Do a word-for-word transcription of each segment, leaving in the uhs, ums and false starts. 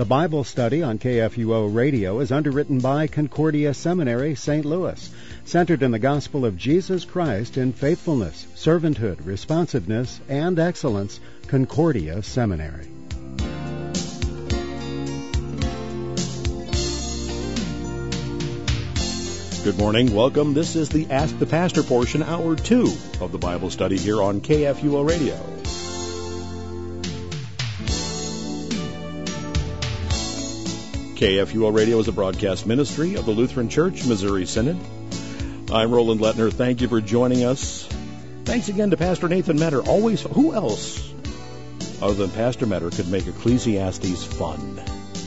The Bible study on K F U O Radio is underwritten by Concordia Seminary, Saint Louis, centered in the gospel of Jesus Christ in faithfulness, servanthood, responsiveness, and excellence. Concordia Seminary. Good morning. Welcome. This is the Ask the Pastor portion, hour two of the Bible study here on K F U O Radio. K F U O Radio is a broadcast ministry of the Lutheran Church, Missouri Synod. I'm Roland Lettner. Thank you for joining us. Thanks again to Pastor Nathan Metter. Always, who else other than Pastor Metter could make Ecclesiastes fun?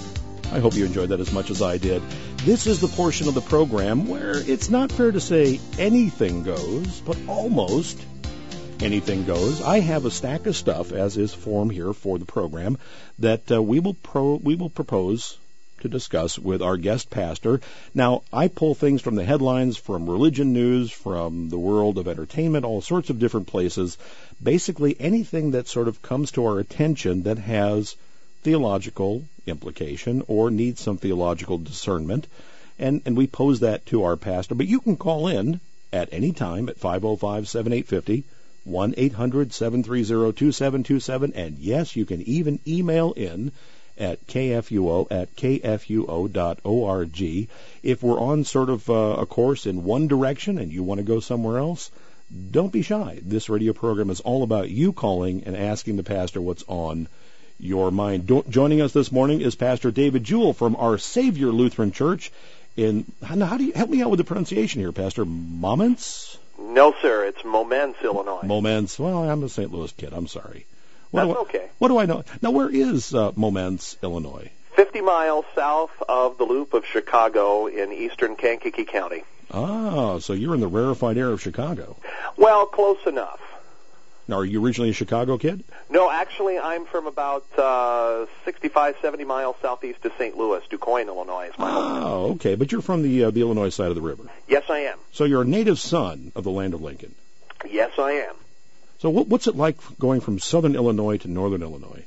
I hope you enjoyed that as much as I did. This is the portion of the program where it's not fair to say anything goes, but almost anything goes. I have a stack of stuff, as is form here for the program, that uh, we will pro- we will propose to discuss with our guest pastor. Now, I pull things from the headlines, from religion news, from the world of entertainment, all sorts of different places. Basically, anything that sort of comes to our attention that has theological implication or needs some theological discernment, and, and we pose that to our pastor. But you can call in at any time at five oh five, seven eight five oh, one eight hundred, seven three zero, two seven two seven, and yes, you can even email in at kfuo at kfuo dot org. If we're on sort of uh, a course in one direction and you want to go somewhere else, don't be shy. This radio program is all about you calling and asking the pastor what's on your mind. Do- joining us this morning is Pastor David Jewell from Our Savior Lutheran Church in, how, how do you, help me out with the pronunciation here, Pastor, Moments? No, sir, it's Momence, Illinois. Momence. Well, I'm a Saint Louis kid, I'm sorry. What That's do I, okay. What do I know? Now, where is uh, Momence, Illinois? fifty miles south of the Loop of Chicago in eastern Kankakee County. Ah, so you're in the rarefied air of Chicago. Well, close enough. Now, are you originally a Chicago kid? No, actually, I'm from about uh, sixty-five, seventy miles southeast of Saint Louis. DuQuoin, Illinois is my home. Oh, okay. But you're from the uh, the Illinois side of the river. Yes, I am. So you're a native son of the land of Lincoln. Yes, I am. So what, what's it like going from southern Illinois to northern Illinois?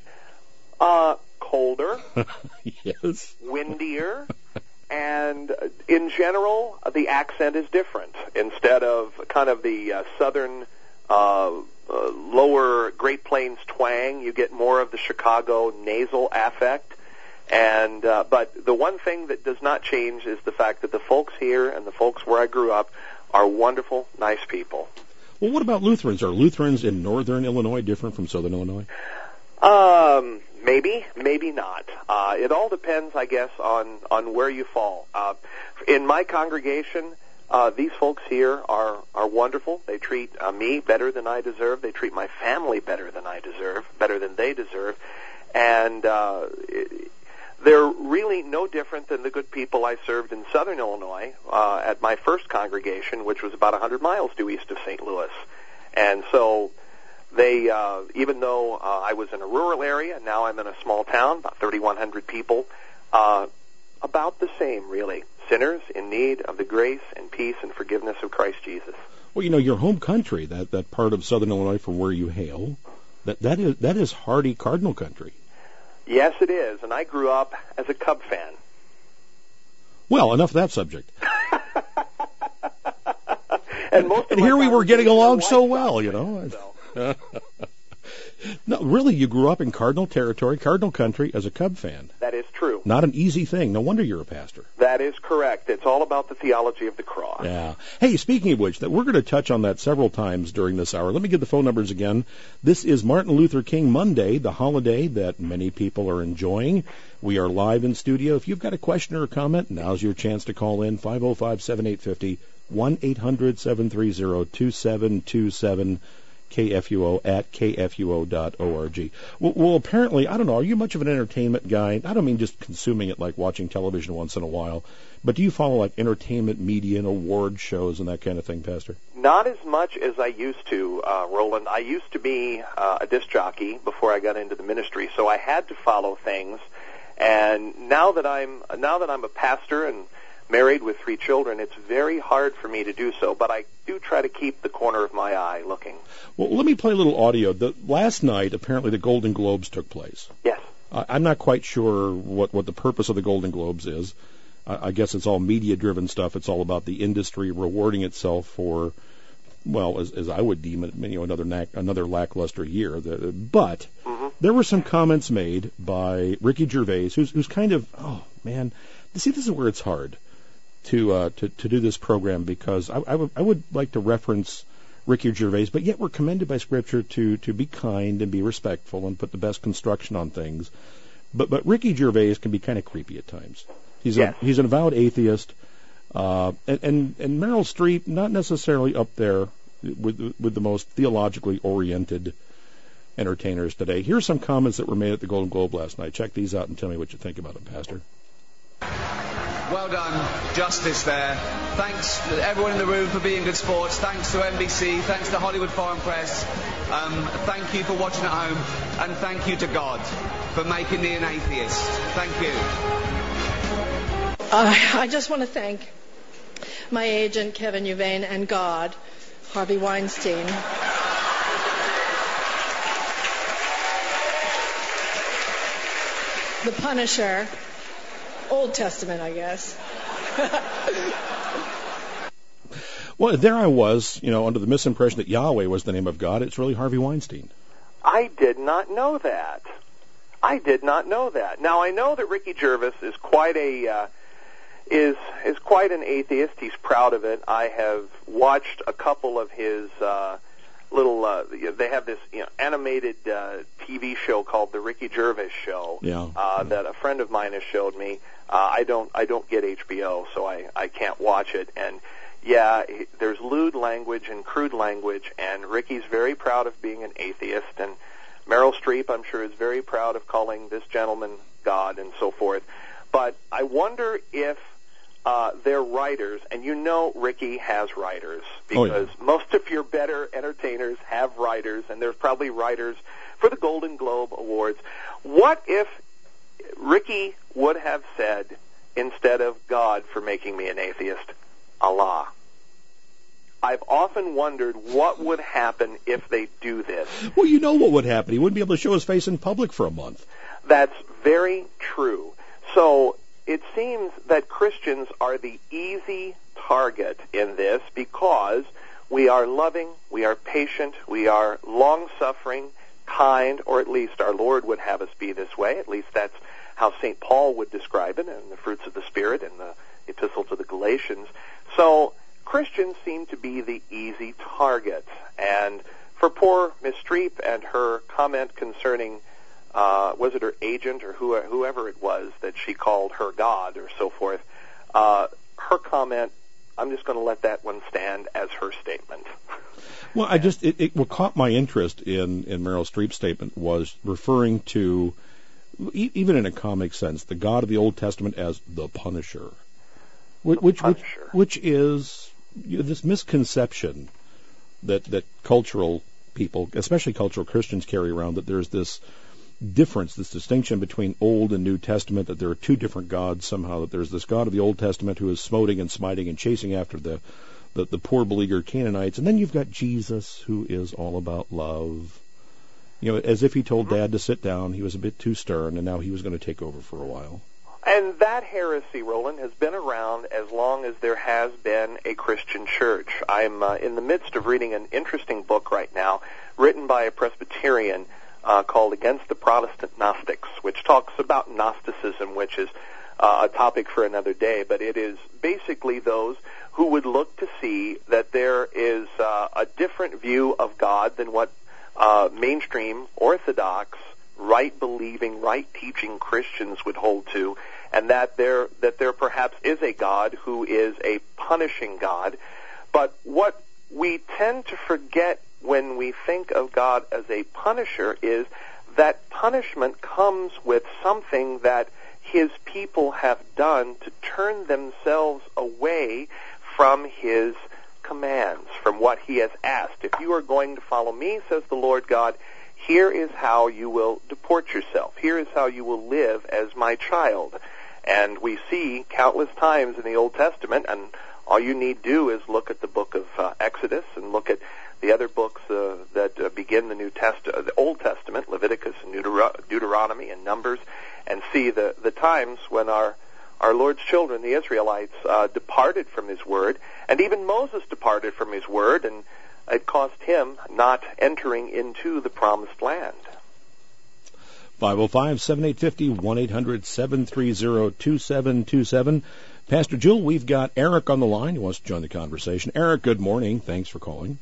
Uh, colder. Yes. Windier. And uh, in general, uh, the accent is different. Instead of kind of the uh, southern uh, uh, lower Great Plains twang, you get more of the Chicago nasal affect. And uh, but the one thing that does not change is the fact that the folks here and the folks where I grew up are wonderful, nice people. Well, what about Lutherans? Are Lutherans in northern Illinois different from southern Illinois? Um, maybe, maybe not. Uh, it all depends, I guess, on, on where you fall. Uh, in my congregation, uh, these folks here are, are wonderful. They treat uh, me better than I deserve. They treat my family better than I deserve, better than they deserve. And uh, it, they're really no different than the good people I served in southern Illinois uh, at my first congregation, which was about one hundred miles due east of Saint Louis. And so they, uh, even though uh, I was in a rural area, now I'm in a small town, about thirty-one hundred people, uh, about the same, really. Sinners in need of the grace and peace and forgiveness of Christ Jesus. Well, you know, your home country, that, that part of southern Illinois from where you hail, that, that is that is hardy Cardinal country. Yes, it is, and I grew up as a Cub fan. Well, enough of that subject. and most and here we were getting along so Sox, well, you know. So. No, really, you grew up in Cardinal territory, Cardinal country, as a Cub fan. That is true. Not an easy thing. No wonder you're a pastor. That is correct. It's all about the theology of the cross. Yeah. Hey, speaking of which, that we're going to touch on that several times during this hour. Let me give the phone numbers again. This is Martin Luther King Monday, the holiday that many people are enjoying. We are live in studio. If you've got a question or a comment, now's your chance to call in, five oh five, seven eight five oh, one eight hundred, seven three zero, two seven two seven. K F U O at K F U O dot org. Well, well, apparently, I don't know, are you much of an entertainment guy? I don't mean just consuming it like watching television once in a while, but do you follow like entertainment media and award shows and that kind of thing, Pastor? Not as much as I used to, uh, Roland. I used to be uh, a disc jockey before I got into the ministry, so I had to follow things. And now that I'm now that I'm a pastor and married with three children, it's very hard for me to do so, but I do try to keep the corner of my eye looking. Well, let me play a little audio. The, last night, apparently, the Golden Globes took place. Yes. Uh, I'm not quite sure what, what the purpose of the Golden Globes is. I, I guess it's all media-driven stuff. It's all about the industry rewarding itself for, well, as, as I would deem it, you know, another knack, another lackluster year. The, but mm-hmm. there were some comments made by Ricky Gervais, who's, who's kind of, oh man, see, this is where it's hard to uh, to, to do this program, because I, I, w- I would like to reference Ricky Gervais, but yet we're commended by Scripture to to be kind and be respectful and put the best construction on things. But but Ricky Gervais can be kind of creepy at times. He's yes. a he's an avowed atheist, uh, and, and and Meryl Streep not necessarily up there with with the most theologically oriented entertainers today. Here's some comments that were made at the Golden Globe last night. Check these out and tell me what you think about them, Pastor. Well done, justice there. Thanks to everyone in the room for being good sports. Thanks to N B C, thanks to Hollywood Foreign Press. Um, thank you for watching at home, and thank you to God for making me an atheist. Thank you. Uh, I just want to thank my agent, Kevin Uvain, and God, Harvey Weinstein. The Punisher. Old Testament, I guess. Well, there I was, you know, under the misimpression that Yahweh was the name of God. It's really Harvey Weinstein. I did not know that. I did not know that. Now, I know that Ricky Gervais is quite a uh, is is quite an atheist. He's proud of it. I have watched a couple of his uh, little. Uh, they have this, you know, animated uh, T V show called The Ricky Gervais Show. Yeah. Uh, that a friend of mine has showed me. Uh, I don't. I don't get H B O, so I, I can't watch it. And yeah, he, there's lewd language and crude language, and Ricky's very proud of being an atheist, and Meryl Streep, I'm sure, is very proud of calling this gentleman God and so forth. But I wonder if uh, their writers, and you know Ricky has writers, because oh, yeah. most of your better entertainers have writers, and there's probably writers for the Golden Globe Awards. What if Ricky would have said, instead of God for making me an atheist, Allah? I've often wondered what would happen if they do this. Well, you know what would happen. He wouldn't be able to show his face in public for a month. That's very true. So it seems that Christians are the easy target in this, because we are loving, we are patient, we are long-suffering, kind, or at least our Lord would have us be this way. At least that's how Saint Paul would describe it in the fruits of the Spirit in the Epistle to the Galatians. So Christians seem to be the easy target. And for poor Miss Streep and her comment concerning, uh, was it her agent or who, whoever it was that she called her God or so forth, uh, her comment, I'm just going to let that one stand as her statement. Well, I just, it, it, what caught my interest in, in Meryl Streep's statement was referring to, e- even in a comic sense, the God of the Old Testament as the Punisher. Which, which, which, which is, you know, this misconception that, that cultural people, especially cultural Christians, carry around, that there's this difference, this distinction between Old and New Testament, that there are two different gods somehow, that there's this God of the Old Testament who is smoting and smiting and chasing after the, the, the poor beleaguered Canaanites, and then you've got Jesus, who is all about love. You know, as if he told Dad to sit down, he was a bit too stern, and now he was going to take over for a while. And that heresy, Roland, has been around as long as there has been a Christian church. I'm uh, in the midst of reading an interesting book right now, written by a Presbyterian uh, called Against the Protestant Gnostics, which talks about Gnosticism, which is uh, a topic for another day. But it is basically those who would look to see that there is uh, a different view of God than what uh, mainstream, orthodox, right-believing, right-teaching Christians would hold to, and that there that there perhaps is a God who is a punishing God. But what we tend to forget when we think of God as a punisher is that punishment comes with something that his people have done to turn themselves away from his commands, from what he has asked. If you are going to follow me, says the Lord God, here is how you will deport yourself. Here is how you will live as my child. And we see countless times in the Old Testament, and All you need do is look at the book of uh, Exodus and look at the other books uh, that uh, begin the New Test- uh, the Old Testament, Leviticus and Deutero- Deuteronomy and Numbers, and see the, the times when our our Lord's children, the Israelites, uh, departed from His word, and even Moses departed from His word, and it cost him not entering into the promised land. five oh five, seven eight five oh, one eight hundred, seven three zero, two seven two seven. Pastor Jewel, we've got Eric on the line who wants to join the conversation. Eric, good morning. Thanks for calling.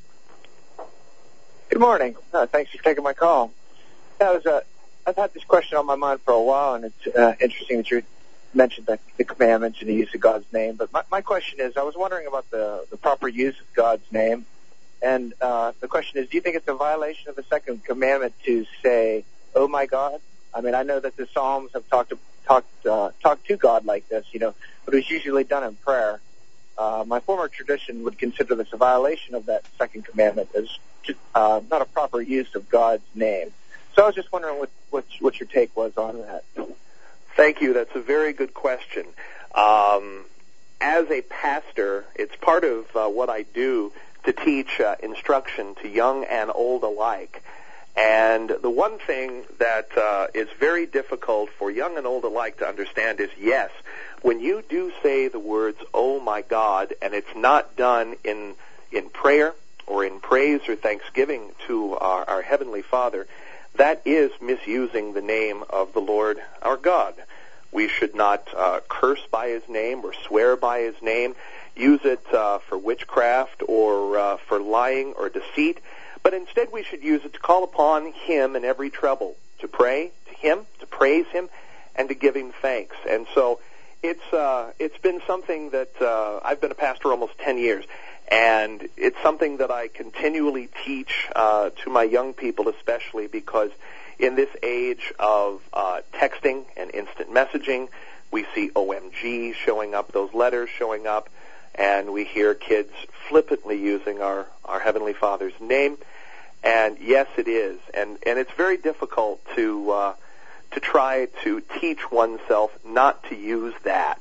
Good morning. Uh, thanks for taking my call. I was, uh, I've had this question on my mind for a while, and it's uh, interesting that you mentioned the, the commandments and the use of God's name. But my, my question is, I was wondering about the, the proper use of God's name. And uh, the question is, do you think it's a violation of the second commandment to say, "Oh my God"? I mean, I know that the Psalms have talked to, talked uh, talked to God like this, you know, but it was usually done in prayer. Uh, my former tradition would consider this a violation of that second commandment as uh, not a proper use of God's name. So I was just wondering what what, what your take was on that. Thank you. That's a very good question. Um, as a pastor, it's part of uh, what I do to teach uh, instruction to young and old alike. And the one thing that uh, is very difficult for young and old alike to understand is, yes, when you do say the words, "Oh my God," and it's not done in in prayer or in praise or thanksgiving to our, our Heavenly Father, that is misusing the name of the Lord our God. We should not uh, curse by His name or swear by His name, use it uh, for witchcraft or uh, for lying or deceit, but instead we should use it to call upon Him in every trouble, to pray to Him, to praise Him, and to give Him thanks. And so it's uh, it's been something that uh, I've been a pastor almost ten years, and it's something that I continually teach uh, to my young people, especially because in this age of uh, texting and instant messaging, we see O M G showing up, those letters showing up, and we hear kids flippantly using our, our Heavenly Father's name. And yes, it is. And, and it's very difficult to uh, to try to teach oneself not to use that.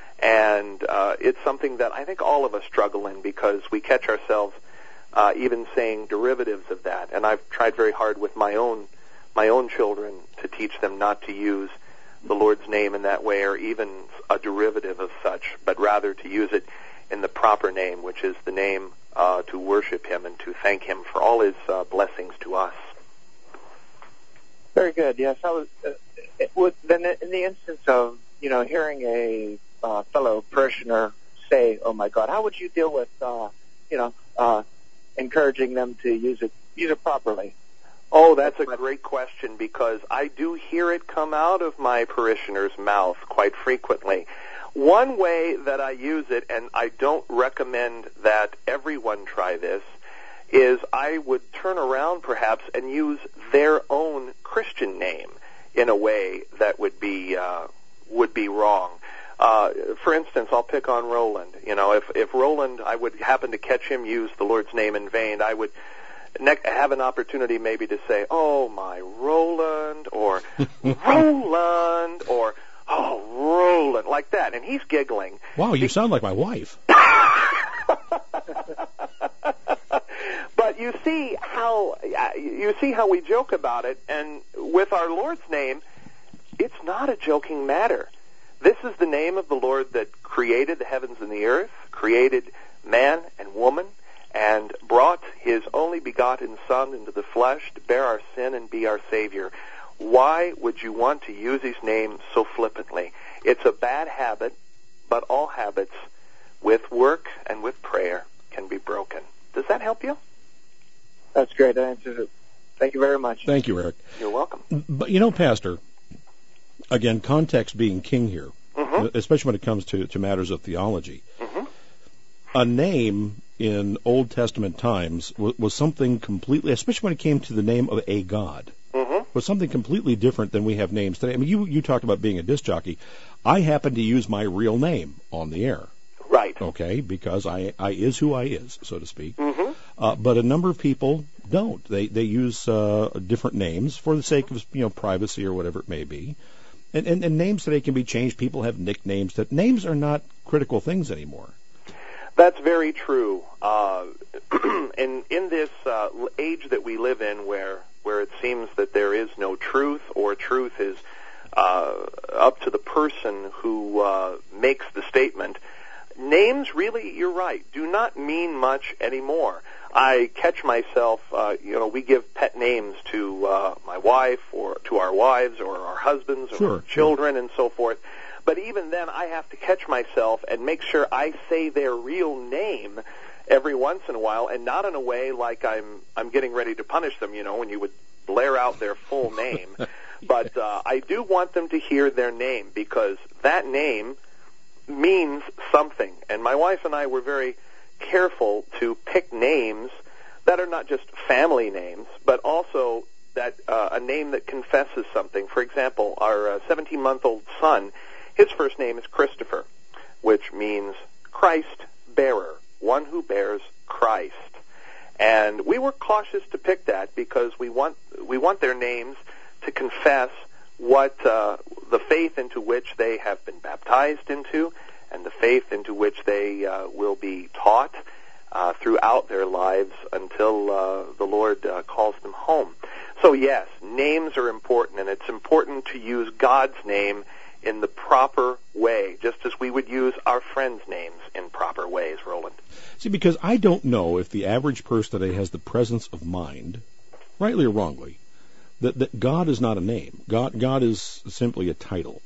And uh, it's something that I think all of us struggle in because we catch ourselves uh, even saying derivatives of that. And I've tried very hard with my own my own children to teach them not to use the Lord's name in that way or even a derivative of such, but rather to use it in the proper name, which is the name uh, to worship Him and to thank Him for all His uh, blessings to us. Very good. Yes, I was. Uh, it would, then, in the instance of you know hearing a uh, fellow parishioner say, "Oh my God," how would you deal with uh, you know uh, encouraging them to use it use it properly? Oh, that's a great question because I do hear it come out of my parishioners' mouth quite frequently. One way that I use it, and I don't recommend that everyone try this, is I would turn around perhaps and use their own Christian name in a way that would be uh, would be wrong. Uh, for instance, I'll pick on Roland. You know, if if Roland, I would happen to catch him use the Lord's name in vain, I would ne- have an opportunity maybe to say, "Oh my Roland," or "Roland," or "Oh Roland," like that, and he's giggling. Wow, you sound like my wife. But you see how you see how we joke about it, and with our Lord's name, it's not a joking matter. This is the name of the Lord that created the heavens and the earth, created man and woman, and brought His only begotten Son into the flesh to bear our sin and be our Savior. Why would you want to use His name so flippantly? It's a bad habit, but all habits with work and with prayer can be broken. Does that help you? That's great. That answers it. Thank you very much. Thank you, Eric. You're welcome. But, you know, Pastor, again, context being king here, mm-hmm. especially when it comes to, to matters of theology. Mm-hmm. A name in Old Testament times was, was something completely, especially when it came to the name of a god, mm-hmm. was something completely different than we have names today. I mean, you, you talked about being a disc jockey. I happen to use my real name on the air. Right. Okay, because I, I is who I is, so to speak. Mm-hmm. Uh, but a number of people don't. They they use uh, different names for the sake of you know privacy or whatever it may be. And, and, and names today can be changed. People have nicknames. That names are not critical things anymore. That's very true. Uh, in in this uh, age that we live in, where where it seems that there is no truth, or truth is uh, up to the person who uh, makes the statement, names really, you're right, do not mean much anymore. I catch myself, uh, you know, we give pet names to uh, my wife, or to our wives, or our husbands, or sure, our children, sure. and so forth. But even then, I have to catch myself and make sure I say their real name every once in a while, and not in a way like I'm I'm getting ready to punish them, you know, when you would blare out their full name. But uh, I do want them to hear their name, because that name means something. And my wife and I were very careful to pick names that are not just family names, but also that uh, a name that confesses something. For example, our uh, seventeen-month-old son, his first name is Christopher, which means Christ bearer, one who bears Christ. And we were cautious to pick that because we want we want their names to confess what uh, the faith into which they have been baptized into, and the faith into which they uh, will be taught uh, throughout their lives until uh, the Lord uh, calls them home. So yes, names are important, and it's important to use God's name in the proper way, just as we would use our friends' names in proper ways, Roland. See, because I don't know if the average person today has the presence of mind, rightly or wrongly, that, that God is not a name. God God is simply a title.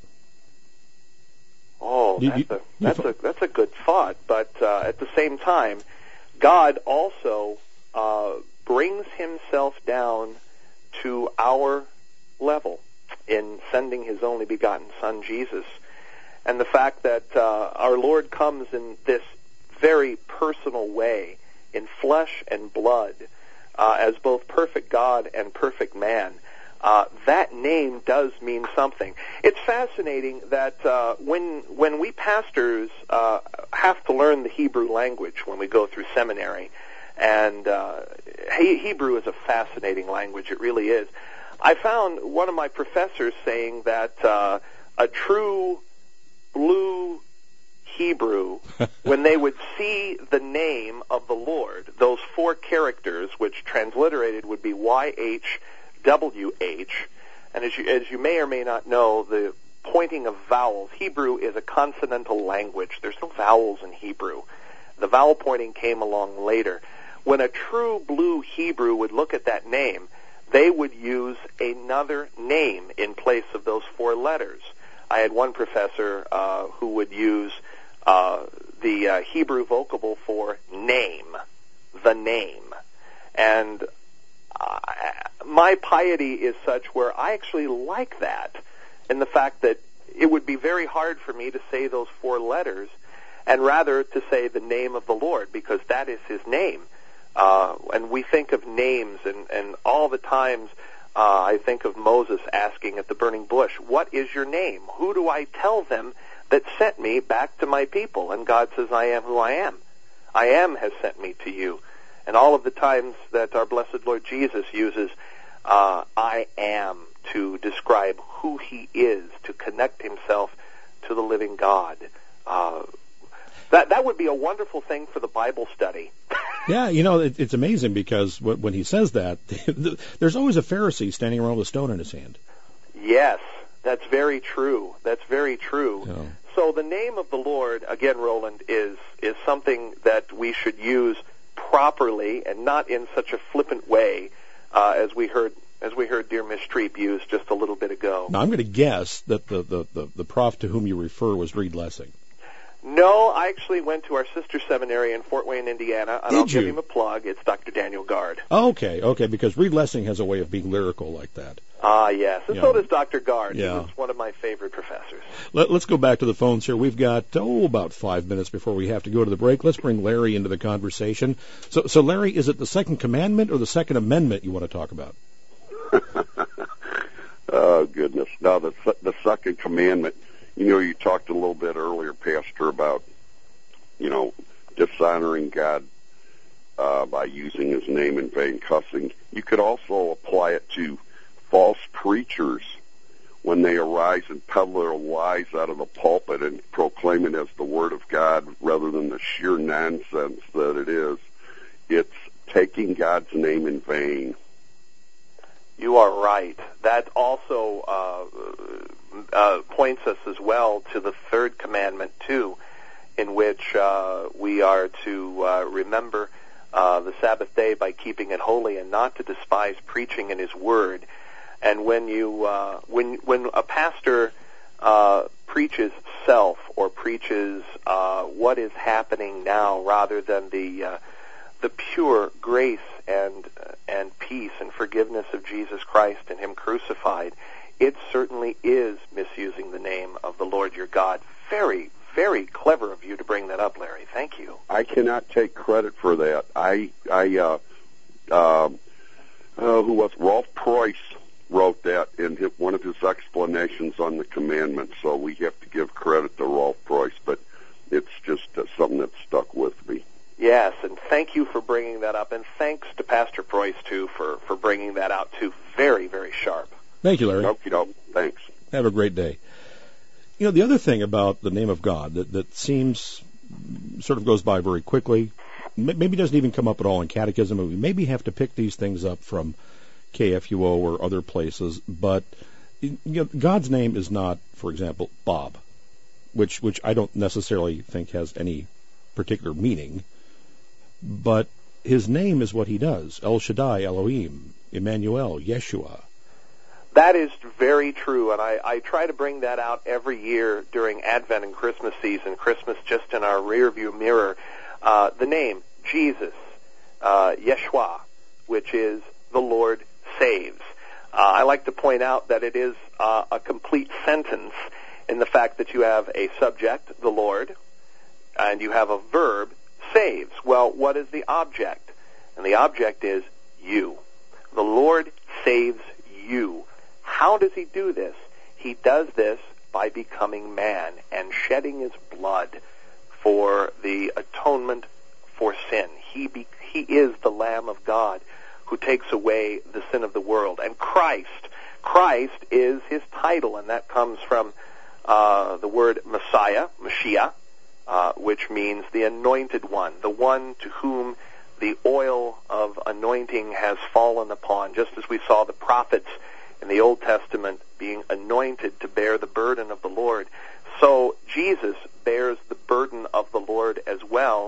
Oh, you, that's, you, a, that's, a, that's a good thought. But uh, at the same time, God also uh, brings himself down to our level in sending his only begotten Son, Jesus. And the fact that uh, our Lord comes in this very personal way, in flesh and blood, uh, as both perfect God and perfect man, uh, that name does mean something. It's fascinating that uh, when when we pastors uh, have to learn the Hebrew language when we go through seminary, and uh, he- Hebrew is a fascinating language, it really is. I found one of my professors saying that uh, a true blue Hebrew, when they would see the name of the Lord, those four characters, which transliterated would be Y H W H, and as you, as you may or may not know, the pointing of vowels, Hebrew is a consonantal language. There's no vowels in Hebrew. The vowel pointing came along later. When a true blue Hebrew would look at that name, they would use another name in place of those four letters. I had one professor uh, who would use uh, the uh, Hebrew vocable for name, the name. And uh, my piety is such where I actually like that, in the fact that it would be very hard for me to say those four letters, and rather to say the name of the Lord, because that is his name. Uh, and we think of names, and, and all the times uh, I think of Moses asking at the burning bush, what is your name? Who do I tell them that sent me back to my people? And God says, I am who I am. I am has sent me to you. And all of the times that our blessed Lord Jesus uses uh, I am to describe who he is, to connect himself to the living God. Uh, that that would be a wonderful thing for the Bible study. Yeah, you know, it, it's amazing because when he says that, there's always a Pharisee standing around with a stone in his hand. Yes, that's very true. That's very true. Yeah. So the name of the Lord, again, Roland, is is something that we should use properly and not in such a flippant way uh, as we heard as we heard dear Miss Streep use just a little bit ago. Now, I'm going to guess that the, the, the, the prof to whom you refer was Reed Lessing. No, I actually went to our sister seminary in Fort Wayne, Indiana, and Did I'll you? give him a plug. It's Doctor Daniel Gard. Okay, okay, because Reed Lessing has a way of being lyrical like that. Ah, yes. And Yeah. so does Doctor Gard. Yeah. He was one of my favorite professors. Let, let's go back to the phones here. We've got, oh, about five minutes before we have to go to the break. Let's bring Larry into the conversation. So, so Larry, is it the Second Commandment or the Second Amendment you want to talk about? Oh, goodness. Now, the, the Second Commandment, you know, you talked a little bit earlier, Pastor, about, you know, dishonoring God uh, by using his name in vain, cussing. You could also apply it to false preachers when they arise and peddle their lies out of the pulpit and proclaim it as the Word of God rather than the sheer nonsense that it is, it's taking God's name in vain. You are right. That also uh, uh, points us as well to the third commandment, too, in which uh, we are to uh, remember uh, the Sabbath day by keeping it holy and not to despise preaching in His Word. And when you, uh, when when a pastor uh, preaches self or preaches uh, what is happening now rather than the uh, the pure grace and uh, and peace and forgiveness of Jesus Christ and Him crucified, it certainly is misusing the name of the Lord your God. Very, very clever of you to bring that up, Larry. Thank you. I cannot take credit for that. I, I, uh, uh, uh, who was Rolf Preuss wrote that in his, one of his explanations on the commandments. So we have to give credit to Rolf Preuss, but it's just uh, something that stuck with me. Yes, and thank you for bringing that up, and thanks to Pastor Preuss, too, for, for bringing that out, too. Very, very sharp. Thank you, Larry. Okie doke. Thanks. Have a great day. You know, the other thing about the name of God that, that seems sort of goes by very quickly, maybe doesn't even come up at all in catechism, and we maybe have to pick these things up from K F U O or other places, but you know, God's name is not, for example, Bob, which which I don't necessarily think has any particular meaning. But His name is what He does. El Shaddai, Elohim, Emmanuel, Yeshua. That is very true, and I, I try to bring that out every year during Advent and Christmas season, Christmas just in our rearview mirror. Uh, the name, Jesus, uh, Yeshua, which is the Lord saves. Uh, I like to point out that it is uh, a complete sentence in the fact that you have a subject, the Lord, and you have a verb, saves. Well, what is the object? And the object is you. The Lord saves you. How does He do this? He does this by becoming man and shedding His blood for the atonement for sin. He be, He is the Lamb of God who takes away the sin of the world. And Christ, Christ is His title, and that comes from uh, the word Messiah, Mashiach, Uh, which means the anointed one, the one to whom the oil of anointing has fallen upon, just as we saw the prophets in the Old Testament being anointed to bear the burden of the Lord. So Jesus bears the burden of the Lord as well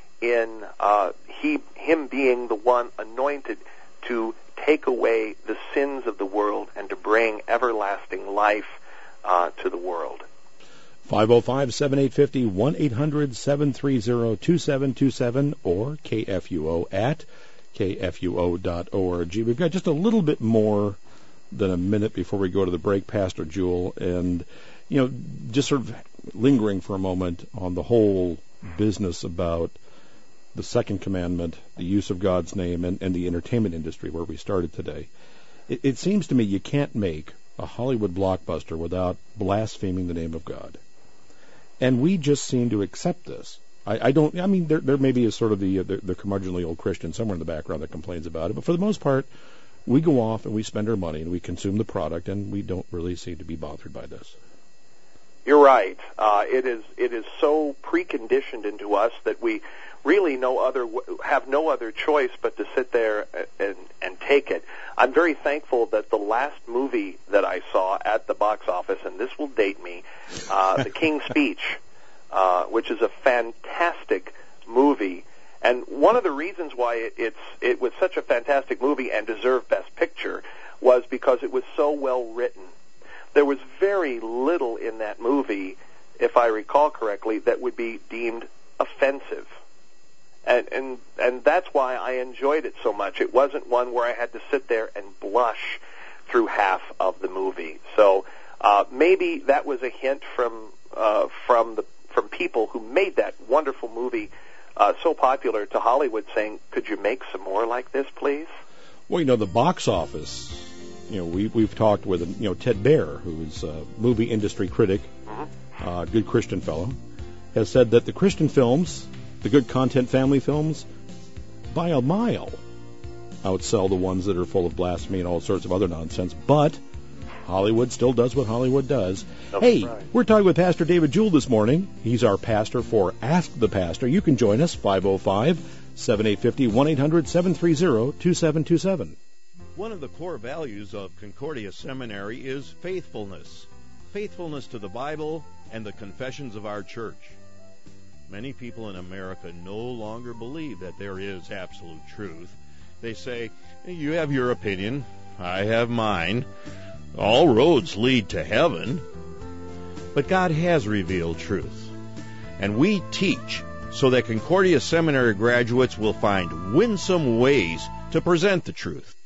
in uh, he, Him being the one anointed to take away the sins of the world and to bring everlasting life uh, to the world. five oh five, seven eight five oh, one eight hundred, seven three zero, two seven two seven or K F U O at K F U O dot org. We've got just a little bit more than a minute before we go to the break, Pastor Jewel, and, you know, just sort of lingering for a moment on the whole business about the second commandment, the use of God's name, and, and the entertainment industry where we started today. It, it seems to me you can't make a Hollywood blockbuster without blaspheming the name of God. And we just seem to accept this. I, I don't, I mean, there, there may be a sort of the, the, the curmudgeonly old Christian somewhere in the background that complains about it, but for the most part, we go off and we spend our money and we consume the product, and we don't really seem to be bothered by this. You're right. Uh, it is it is so preconditioned into us that we really no other have no other choice but to sit there and, and take it. I'm very thankful that the last movie that I saw at the box office, and this will date me, uh, The King's Speech, uh, which is a fantastic movie. And one of the reasons why it, it's it was such a fantastic movie and deserved Best Picture was because it was so well written. There was very little in that movie, if I recall correctly, that would be deemed offensive. And, and and that's why I enjoyed it so much. It wasn't one where I had to sit there and blush through half of the movie. So uh, maybe that was a hint from uh, from the from people who made that wonderful movie uh, so popular to Hollywood, saying, "Could you make some more like this, please?" Well, you know, the box office. You know, we we've talked with you know Ted Baer, who is a movie industry critic, mm-hmm. uh, good Christian fellow, has said that the Christian films, the good content family films, by a mile outsell the ones that are full of blasphemy and all sorts of other nonsense. But Hollywood still does what Hollywood does. No hey, surprise. We're talking with Pastor David Jewell this morning. He's our pastor for Ask the Pastor. You can join us, five oh five, seven eight five oh, one eight hundred, seven three zero, two seven two seven. One of the core values of Concordia Seminary is faithfulness. Faithfulness to the Bible and the confessions of our church. Many people in America no longer believe that there is absolute truth. They say, you have your opinion, I have mine. All roads lead to heaven. But God has revealed truth. And we teach so that Concordia Seminary graduates will find winsome ways to present the truth.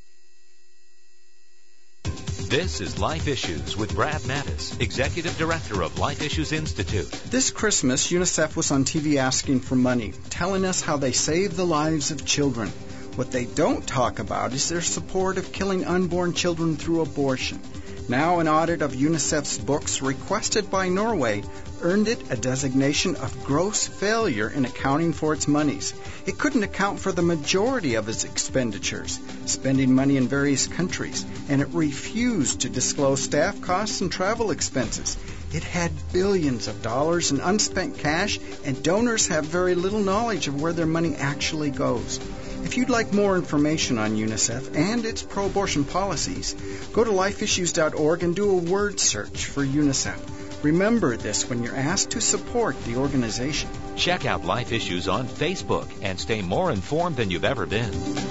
This is Life Issues with Brad Mattis, Executive Director of Life Issues Institute. This Christmas, UNICEF was on T V asking for money, telling us how they save the lives of children. What they don't talk about is their support of killing unborn children through abortion. Now an audit of UNICEF's books, requested by Norway, earned it a designation of gross failure in accounting for its monies. It couldn't account for the majority of its expenditures, spending money in various countries, and it refused to disclose staff costs and travel expenses. It had billions of dollars in unspent cash, and donors have very little knowledge of where their money actually goes. If you'd like more information on UNICEF and its pro-abortion policies, go to life issues dot org and do a word search for UNICEF. Remember this when you're asked to support the organization. Check out Life Issues on Facebook and stay more informed than you've ever been.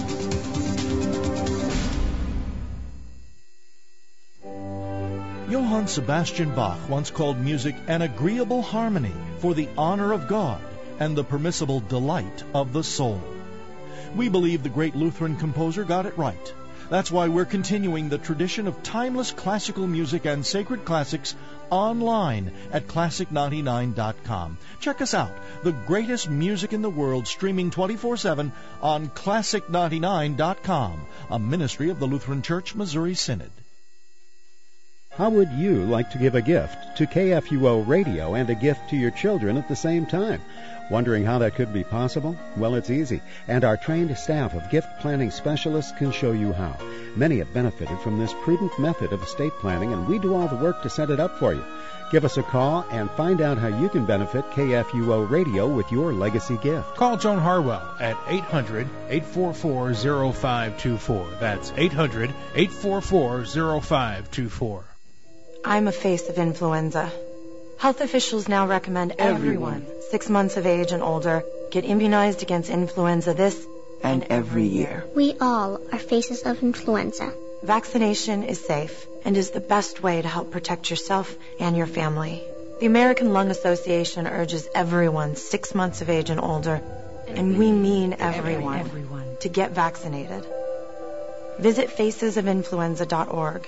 Johann Sebastian Bach once called music an agreeable harmony for the honor of God and the permissible delight of the soul. We believe the great Lutheran composer got it right. That's why we're continuing the tradition of timeless classical music and sacred classics online at classic ninety-nine dot com. Check us out, the greatest music in the world, streaming twenty-four seven on classic ninety-nine dot com, a ministry of the Lutheran Church Missouri Synod. How would you like to give a gift to K F U O Radio and a gift to your children at the same time? Wondering how that could be possible? Well, it's easy, and our trained staff of gift planning specialists can show you how. Many have benefited from this prudent method of estate planning, and we do all the work to set it up for you. Give us a call and find out how you can benefit K F U O Radio with your legacy gift. Call Joan Harwell at eight hundred, eight four four, zero five two four. That's eight hundred, eight four four, zero five two four. I'm a face of influenza. Health officials now recommend everyone, everyone six months of age and older get immunized against influenza this and every year. We all are faces of influenza. Vaccination is safe and is the best way to help protect yourself and your family. The American Lung Association urges everyone six months of age and older, and we mean everyone, everyone. to get vaccinated. Visit faces of influenza dot org.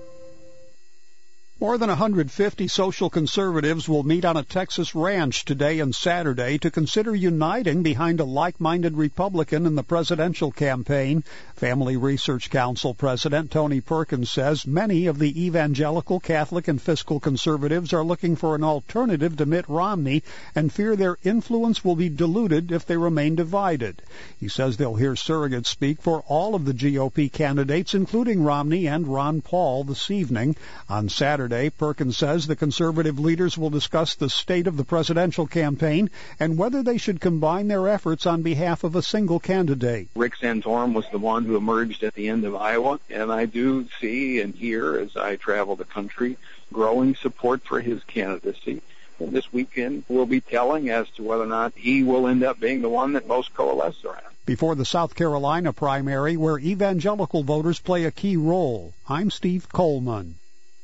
More than one hundred fifty social conservatives will meet on a Texas ranch today and Saturday to consider uniting behind a like-minded Republican in the presidential campaign. Family Research Council President Tony Perkins says many of the evangelical, Catholic, and fiscal conservatives are looking for an alternative to Mitt Romney and fear their influence will be diluted if they remain divided. He says they'll hear surrogates speak for all of the G O P candidates, including Romney and Ron Paul, this evening. On Saturday, Perkins says the conservative leaders will discuss the state of the presidential campaign and whether they should combine their efforts on behalf of a single candidate. Rick Santorum was the one who emerged at the end of Iowa, and I do see and hear as I travel the country growing support for his candidacy. And this weekend will be telling as to whether or not he will end up being the one that most coalesce around. Before the South Carolina primary, where evangelical voters play a key role, I'm Steve Coleman.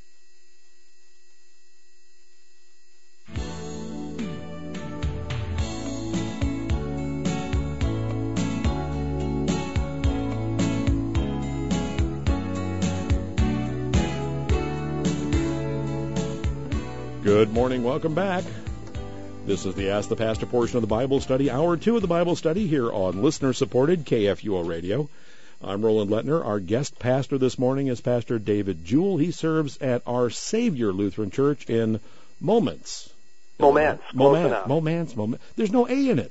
Good morning. Welcome back. This is the Ask the Pastor portion of the Bible study, hour two of the Bible study here on listener-supported K F U O Radio. I'm Roland Lettner. Our guest pastor this morning is Pastor David Jewell. He serves at Our Savior Lutheran Church in Momence. Momence. Momence. Momence. Momence. There's no A in it.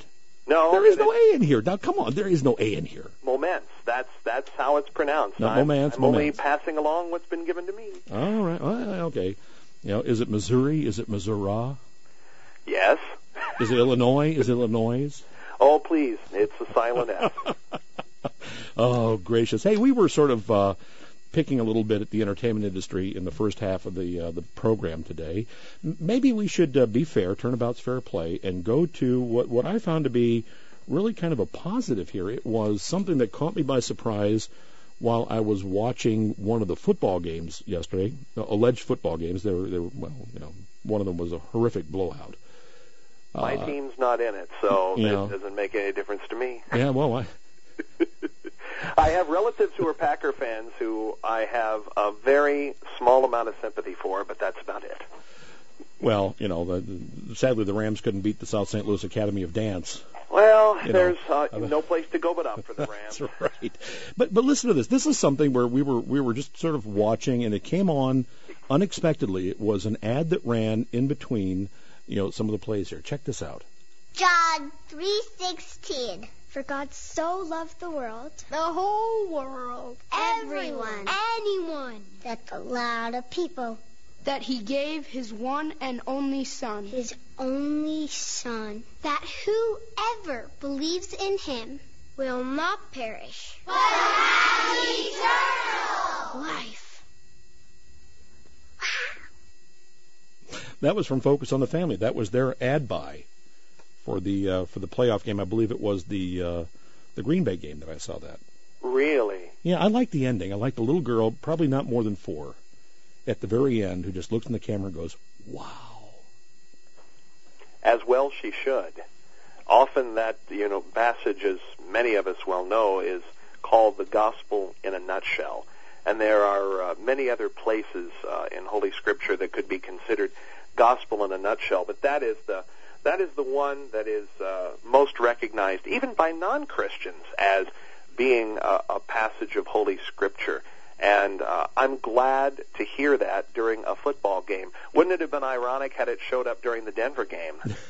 No, there is it no A in here. Now, come on, there is no A in here. Moments. That's that's how it's pronounced. No, I'm, moments, I'm only moments. passing along what's been given to me. All right. Well, okay. You know, is it Missouri? Is it Missouri? Yes. Is it Illinois? Is it Illinois? Oh, please. It's a silent S. Oh, gracious. Hey, we were sort of uh, picking a little bit at the entertainment industry in the first half of the uh, the program today. M- maybe we should uh, be fair, turnabout's fair play, and go to what, what I found to be really kind of a positive here. It was something that caught me by surprise while I was watching one of the football games yesterday, uh, alleged football games. They were, they were, well, you know, one of them was a horrific blowout. My uh, team's not in it, so you it know. doesn't make any difference to me. Yeah, well, I... I have relatives who are Packer fans who I have a very small amount of sympathy for, but that's about it. Well, you know, the, the, sadly the Rams couldn't beat the South Saint Louis Academy of Dance. Well, You there's know, uh, no place to go but up for the Rams. That's right. But but listen to this. This is something where we were we were just sort of watching, and it came on unexpectedly. It was an ad that ran in between, you know, some of the plays here. Check this out. John three sixteen. For God so loved the world, the whole world, everyone, anyone. That's a lot of people. That he gave his one and only Son. His only Son. That whoever believes in him will not perish, but have eternal life. That was from Focus on the Family. That was their ad buy for the uh, for the playoff game. I believe it was the uh, the Green Bay game that I saw that. Really? Yeah, I like the ending. I like the little girl, probably not more than four, at the very end, who just looks in the camera and goes, "Wow." As well she should. Often that, you know, passage, as many of us well know, is called the gospel in a nutshell. And there are uh, many other places uh, in Holy Scripture that could be considered gospel in a nutshell, but that is the that is the one that is uh, most recognized, even by non-Christians, as being a, a passage of Holy Scripture. And uh, I'm glad to hear that during a football game. Wouldn't it have been ironic had it showed up during the Denver game?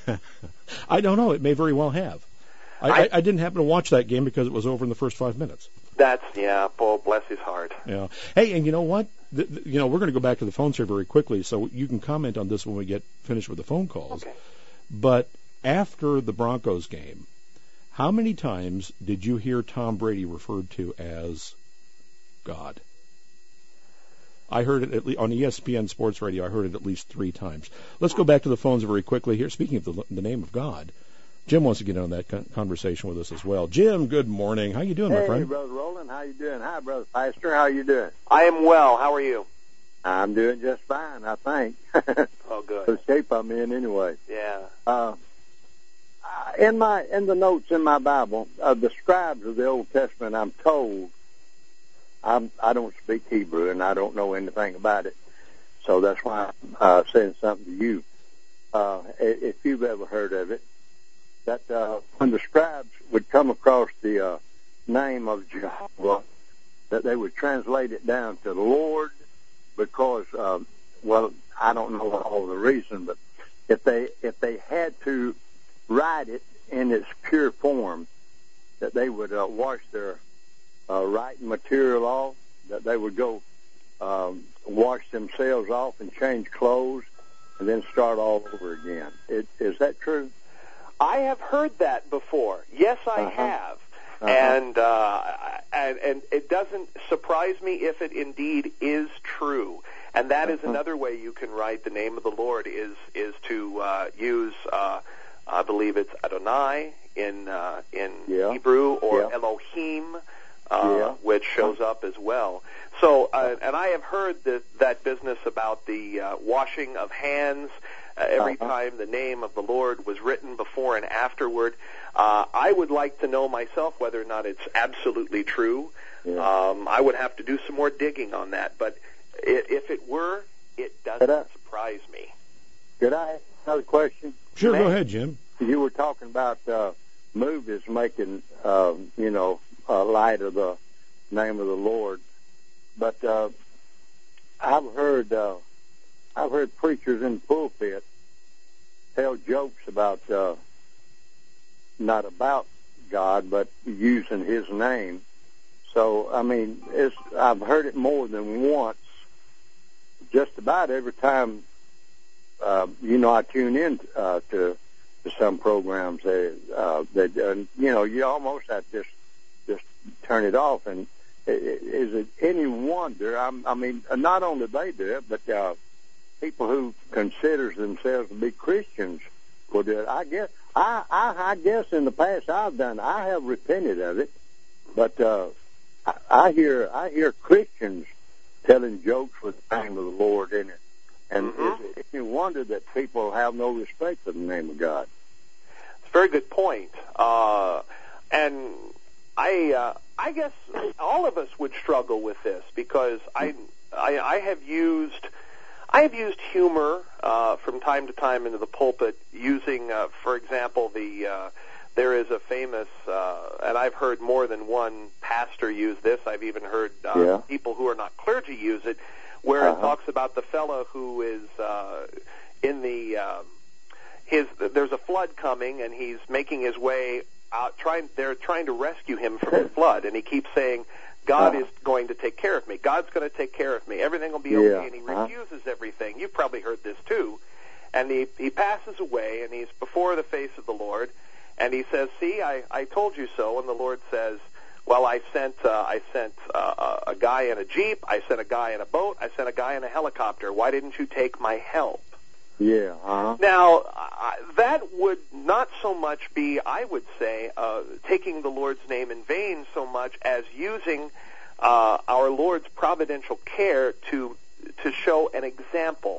I don't know. It may very well have. I, I, I didn't happen to watch that game because it was over in the first five minutes. That's, yeah, Paul, bless his heart. Yeah. Hey, and you know what? The, the, you know, we're going to go back to the phones here very quickly, so you can comment on this when we get finished with the phone calls. Okay. But after the Broncos game, how many times did you hear Tom Brady referred to as God? I heard it at le- on E S P N Sports Radio. I heard it at least three times. Let's go back to the phones very quickly here. Speaking of the, the name of God, Jim wants to get on that con- conversation with us as well. Jim, good morning. How you doing, hey, my friend? Hey, Brother Roland. How you doing? Hi, Brother Pastor. How you doing? I am well. How are you? I'm doing just fine, I think. Oh, good. The shape I'm in, anyway. Yeah. Uh, in my in the notes in my Bible, uh, the scribes of the Old Testament, I'm told, I'm, I don't speak Hebrew and I don't know anything about it, so that's why I'm uh, saying something to you. Uh, if you've ever heard of it, that uh, when the scribes would come across the uh, name of Jehovah, that they would translate it down to Lord, because, um, well, I don't know all the reason, but if they if they had to write it in its pure form, that they would uh, wash their uh, writing material off, that they would go um, wash themselves off and change clothes, and then start all over again. It, is that true? I have heard that before. Yes, I Uh-huh. have. Uh-huh. And, uh, and and it doesn't surprise me if it indeed is true. And that is Uh-huh. another way you can write the name of the Lord is is to uh, use, uh, I believe it's Adonai in uh, in Yeah. Hebrew, or Yeah. Elohim, uh, Yeah. which shows up as well. So, uh, and I have heard that that business about the uh, washing of hands. Uh, every Uh-huh. time the name of the Lord was written before and afterward. Uh, I would like to know myself whether or not it's absolutely true. Yeah. Um, I would have to do some more digging on that, but i if it were, it Could I- doesn't surprise me. Could I ask another question? Sure, Man. go ahead, Jim. You were talking about uh, movies making, uh, you know, uh, light of the name of the Lord, but uh, I've heard uh, I've heard preachers in the pulpit tell jokes about uh, not about God, but using His name. So, I mean, it's, I've heard it more than once. Just about every time, uh, you know, I tune in uh, to to some programs that uh, that uh, you know, you almost have to just just turn it off. And is it any wonder? I, I mean, not only they do it, but uh, people who consider themselves to be Christians will do it. I guess I, I I guess in the past I've done. I have repented of it, but uh, I, I hear I hear Christians telling jokes with the name of the Lord in it. And mm-hmm. is it any wonder that people have no respect for the name of God? It's a very good point. Uh, and I uh, I guess all of us would struggle with this because I I, I have used I have used humor uh, from time to time into the pulpit, using, uh, for example, the uh, there is a famous, uh, and I've heard more than one pastor use this. I've even heard uh, yeah. people who are not clergy use it, where uh-huh. it talks about the fellow who is uh, in the uh, his. There's a flood coming, and he's making his way out. Trying, they're trying to rescue him from the flood, and he keeps saying, God uh-huh. is going to take care of me. God's going to take care of me. Everything will be yeah. okay. And he uh-huh. refuses everything. You've probably heard this too. And he he passes away, and he's before the face of the Lord. And he says, "See, I, I told you so." And the Lord says, "Well, I sent uh, I sent uh, a guy in a jeep. I sent a guy in a boat. I sent a guy in a helicopter. Why didn't you take my help?" Yeah. Uh-huh. Now, uh, that would not so much be, I would say, uh, taking the Lord's name in vain so much as using uh, our Lord's providential care to to show an example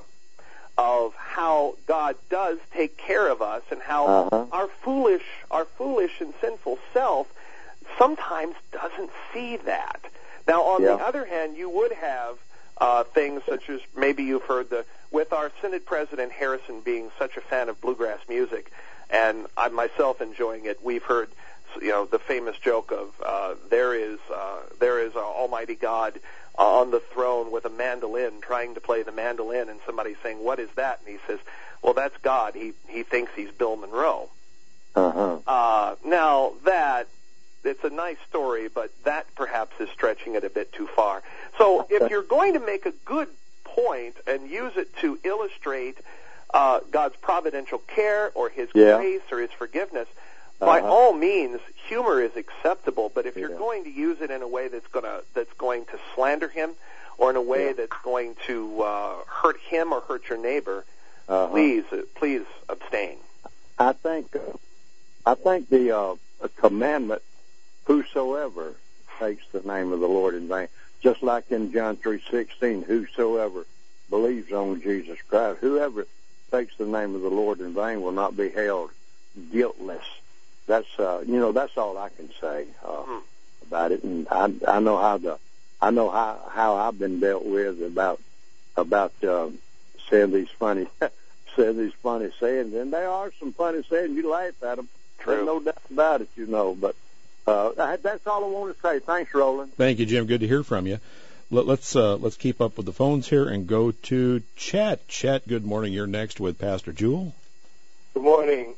of how God does take care of us, and how uh-huh. our foolish, our foolish and sinful self sometimes doesn't see that. Now, on yeah. the other hand, you would have uh, things such as, maybe you've heard the, with our Synod President Harrison being such a fan of bluegrass music, and I myself enjoying it, we've heard, you know, the famous joke of uh, there is uh, there is uh, Almighty God Uh, on the throne with a mandolin, trying to play the mandolin, and somebody saying, "What is that?" And he says, "Well, that's God. He he thinks he's Bill Monroe." Uh-huh. Uh, now that it's a nice story, but that perhaps is stretching it a bit too far. So if you're going to make a good point and use it to illustrate uh, God's providential care or His yeah. grace or His forgiveness, uh-huh. by all means, humor is acceptable. But if you're yeah. going to use it in a way that's going to that's going to slander Him, or in a way yeah. that's going to uh, hurt Him or hurt your neighbor, uh-huh. please uh, please abstain. I think uh, I think the uh, commandment, whosoever takes the name of the Lord in vain, just like in John three sixteen, whosoever believes on Jesus Christ, whoever takes the name of the Lord in vain will not be held guiltless. That's uh, you know that's all I can say uh, hmm. about it, and I I know how the I know how how I've been dealt with about about uh, saying these funny saying these funny sayings, and there are some funny sayings. You laugh at them. True. There's no doubt about it, you know. But uh, that's all I want to say. Thanks, Roland. Thank you, Jim. Good to hear from you. Let, let's uh, let's keep up with the phones here and go to Chet. Chet, good morning. You're next with Pastor Jewel. Good morning.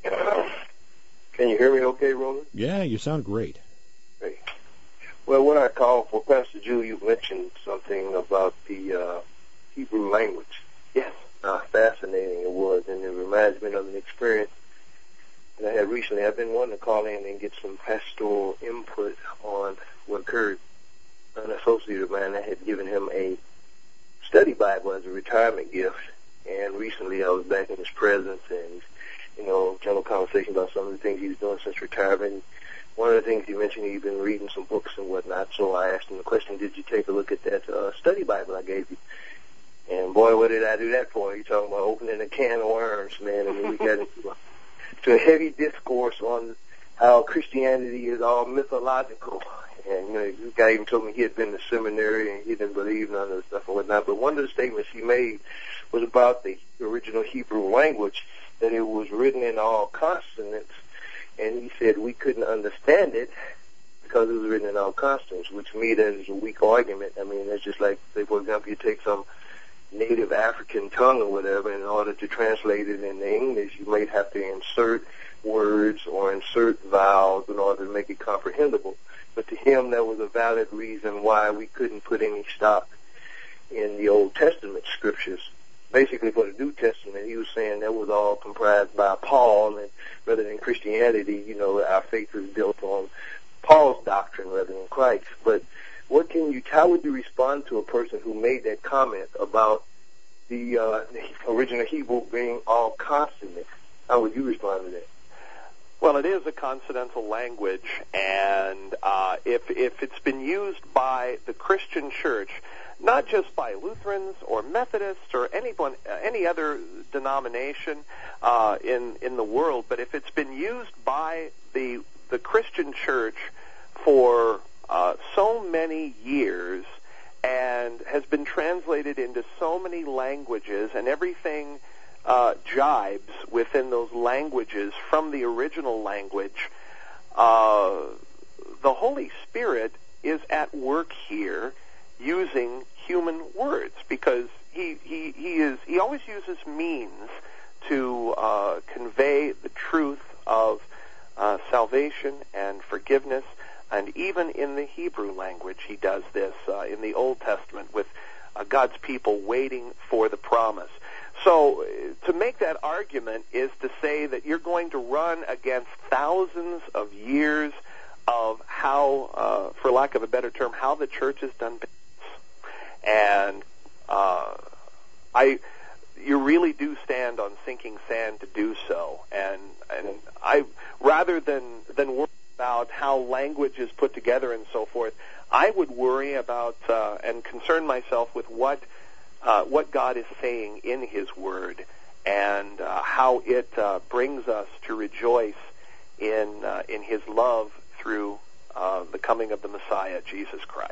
Can you hear me okay, Roland? Yeah, you sound great. Great. Well, when I called for Pastor Jewel, you mentioned something about the uh, Hebrew language. Yes. How fascinating it was, and it reminds me of an experience that I had recently. I've been wanting to call in and get some pastoral input on what occurred. An associate of mine, I had given him a study Bible as a retirement gift, and recently I was back in his presence, and you know, general conversation about some of the things he's doing since retirement. One of the things he mentioned, he'd been reading some books and whatnot, so I asked him the question, did you take a look at that uh, study Bible I gave you? And boy, what did I do that for? You're talking about opening a can of worms, man. I mean, we got into a, to a heavy discourse on how Christianity is all mythological. And, you know, this guy even told me he had been to seminary and he didn't believe none of the stuff and whatnot. But one of the statements he made was about the original Hebrew language, that it was written in all consonants. And he said we couldn't understand it because it was written in all consonants, which to me that is a weak argument. I mean, it's just like, say, for example, you take some native African tongue or whatever, in order to translate it into English, you might have to insert words or insert vowels in order to make it comprehensible. But to him, that was a valid reason why we couldn't put any stock in the Old Testament scriptures. Basically, for the New Testament, he was saying that was all comprised by Paul, and rather than Christianity, you know, our faith is built on Paul's doctrine rather than Christ. But what can you, how would you respond to a person who made that comment about the, uh, the original Hebrew being all consonant? How would you respond to that? Well, it is a consonantal language, and uh, if if it's been used by the Christian church, not just by Lutherans or Methodists or anyone, any other denomination uh, in in the world, but if it's been used by the the Christian church for uh, so many years and has been translated into so many languages, and everything uh, jibes within those languages from the original language, uh, the Holy Spirit is at work here using human words, because he he he is he always uses means to uh, convey the truth of uh, salvation and forgiveness, and even in the Hebrew language he does this uh, in the Old Testament with uh, God's people waiting for the promise. So uh, to make that argument is to say that you're going to run against thousands of years of how, uh, for lack of a better term, how the church has done business. And uh, I, you really do stand on sinking sand to do so. And and I, rather than than worry about how language is put together and so forth, I would worry about uh, and concern myself with what uh, what God is saying in His Word, and uh, how it uh, brings us to rejoice in uh, in His love through uh, the coming of the Messiah, Jesus Christ.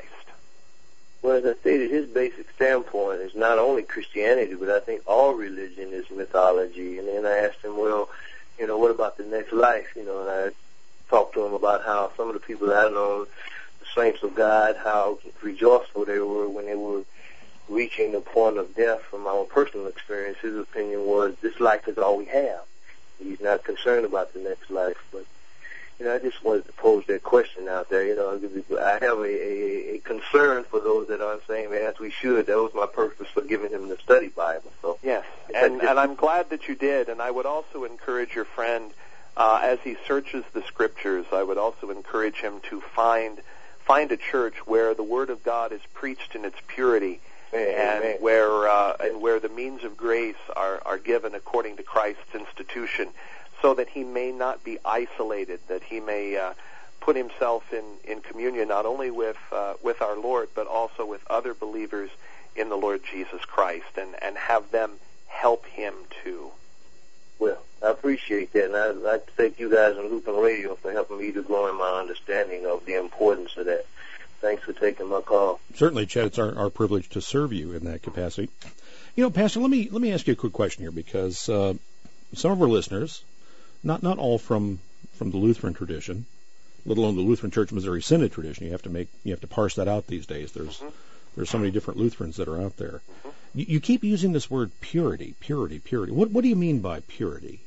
Well, as I stated, his basic standpoint is not only Christianity, but I think all religion is mythology. And then I asked him, well, you know, what about the next life? You know, and I talked to him about how some of the people that I know, the saints of God, how rejoiceful they were when they were reaching the point of death. From my own personal experience, his opinion was this life is all we have. He's not concerned about the next life. But you know, I just wanted to pose that question out there. You know, I have a, a, a concern for those that aren't saying, as we should. That was my purpose for giving him the study Bible. So yes, and, and I'm glad that you did. And I would also encourage your friend, uh, as he searches the Scriptures, I would also encourage him to find find a church where the Word of God is preached in its purity, Amen. and Amen. where uh, and where the means of grace are, are given according to Christ's institution, so that he may not be isolated, that he may uh, put himself in, in communion not only with uh, with our Lord, but also with other believers in the Lord Jesus Christ, and, and have them help him too. Well, I appreciate that, and I'd like to thank you guys on Lutheran Radio for helping me to grow in my understanding of the importance of that. Thanks for taking my call. Certainly, Chad, it's our, our privilege to serve you in that capacity. You know, Pastor, let me let me ask you a quick question here, because uh, some of our listeners, Not not all from, from the Lutheran tradition, let alone the Lutheran Church Missouri Synod tradition. You have to make you have to parse that out these days. There's mm-hmm. there's so many different Lutherans that are out there. Mm-hmm. You, you keep using this word purity, purity, purity. What what do you mean by purity?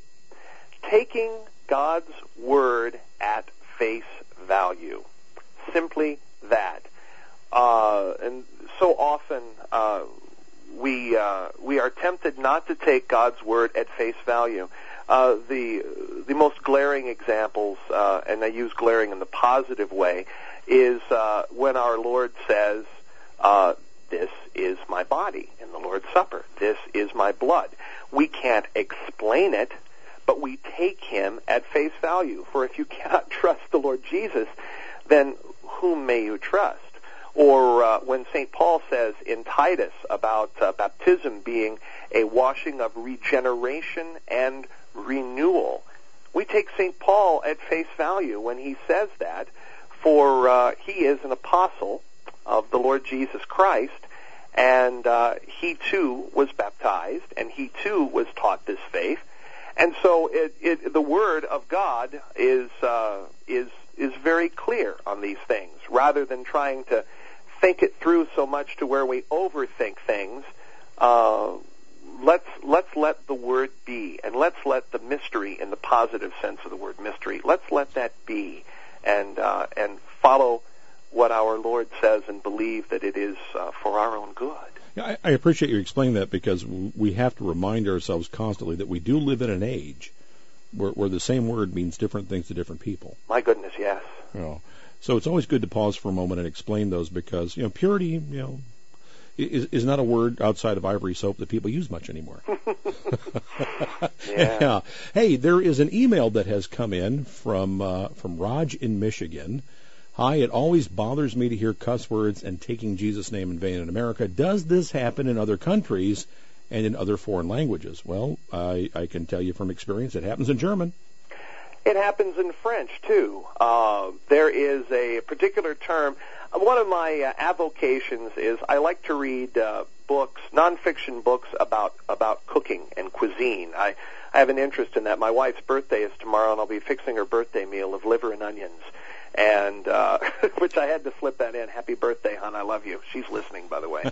Taking God's word at face value, simply that. Uh, and so often uh, we uh, we are tempted not to take God's word at face value. Uh, the the most glaring examples, uh, and I use glaring in the positive way, is uh, when our Lord says, uh, "This is my body," in the Lord's Supper. "This is my blood." We can't explain it, but we take Him at face value. For if you cannot trust the Lord Jesus, then whom may you trust? Or uh, when Saint Paul says in Titus about uh, baptism being a washing of regeneration and renewal, we take Saint Paul at face value when he says that, for uh, he is an apostle of the Lord Jesus Christ, and uh, he too was baptized, and he too was taught this faith. And so it, it, the Word of God is uh, is is very clear on these things, rather than trying to think it through so much to where we overthink things. uh, let's let's let the word be, and let's let the mystery, in the positive sense of the word mystery, let's let that be, and uh, and follow what our Lord says and believe that it is uh, for our own good. Yeah, I, I appreciate you explaining that, because we have to remind ourselves constantly that we do live in an age where, where the same word means different things to different people. My goodness, yes. You know, so it's always good to pause for a moment and explain those, because, you know, purity, you know, is, is not a word outside of ivory soap that people use much anymore. Yeah. Yeah. Hey, there is an email that has come in from uh, from Raj in Michigan. Hi, it always bothers me to hear cuss words and taking Jesus' name in vain in America. Does this happen in other countries and in other foreign languages? Well, I, I can tell you from experience it happens in German. It happens in French, too. Uh, there is a particular term. One of my uh, avocations is I like to read uh, books, nonfiction books about, about cooking and cuisine. I, I have an interest in that. My wife's birthday is tomorrow, and I'll be fixing her birthday meal of liver and onions. And, uh, which I had to slip that in. Happy birthday, hon, I love you. She's listening, by the way.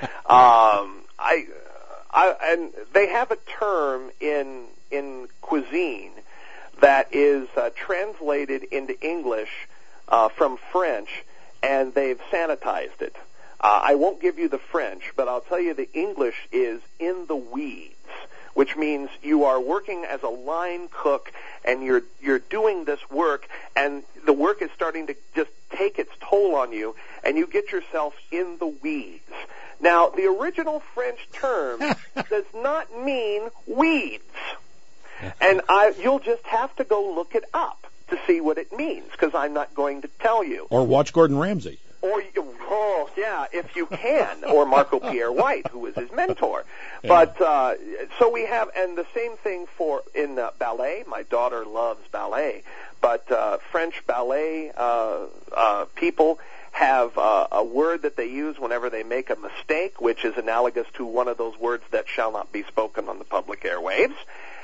um, I, I, and they have a term in, in cuisine that is uh, translated into English uh, from French, and they've sanitized it. Uh, I won't give you the French, but I'll tell you the English is in the weeds, which means you are working as a line cook, and you're you're doing this work, and the work is starting to just take its toll on you, and you get yourself in the weeds. Now, the original French term does not mean weeds, and I, you'll just have to go look it up to see what it means, because I'm not going to tell you. Or watch Gordon Ramsay. Or, oh, yeah, if you can. Or Marco Pierre White, who was his mentor. Yeah. But, uh, so we have, and the same thing for, in uh, ballet. My daughter loves ballet. But, uh, French ballet, uh, uh, people have, uh, a word that they use whenever they make a mistake, which is analogous to one of those words that shall not be spoken on the public airwaves.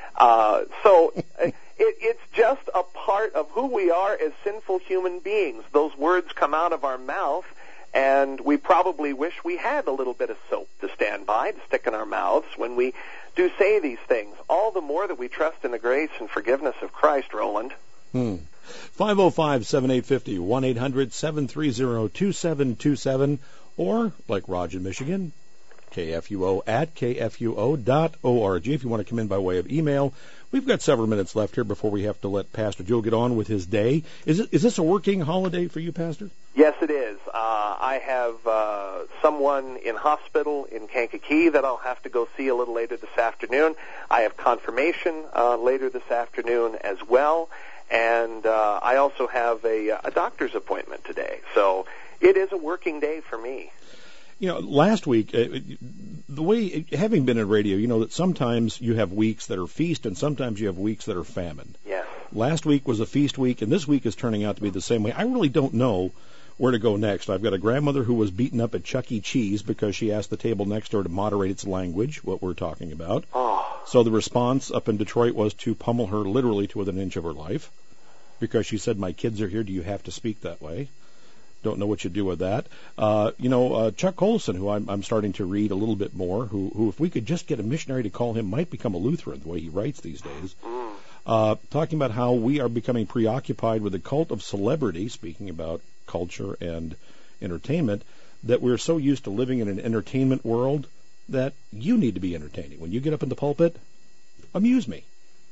Uh, so it, it's just a part of who we are as sinful human beings. Those words come out of our mouth, and we probably wish we had a little bit of soap to stand by, to stick in our mouths when we do say these things. All the more that we trust in the grace and forgiveness of Christ, Roland. Hmm. five oh five, seven eight five oh, one eight hundred, seven three zero, two seven two seven, or, like Raj in Michigan, K F U O at K F U O dot org. If you want to come in by way of email, we've got several minutes left here before we have to let Pastor Joe get on with his day. Is it, is this a working holiday for you, Pastor? Yes, it is. Uh, I have uh, someone in hospital in Kankakee that I'll have to go see a little later this afternoon. I have confirmation uh, later this afternoon as well. And uh, I also have a, a doctor's appointment today. So it is a working day for me. You know, last week, uh, the way, having been in radio, you know that sometimes you have weeks that are feast and sometimes you have weeks that are famine. Yes. Last week was a feast week, and this week is turning out to be the same way. I really don't know where to go next. I've got a grandmother who was beaten up at Chuck E. Cheese because she asked the table next door to moderate its language, what we're talking about. Oh. So the response up in Detroit was to pummel her literally to within an inch of her life because she said, "My kids are here. Do you have to speak that way?" Don't know what you do with that. Uh, you know, uh, Chuck Colson, who I'm, I'm starting to read a little bit more, who, who, if we could just get a missionary to call him, might become a Lutheran, the way he writes these days, uh, talking about how we are becoming preoccupied with the cult of celebrity, speaking about culture and entertainment, that we're so used to living in an entertainment world that you need to be entertaining. When you get up in the pulpit, amuse me.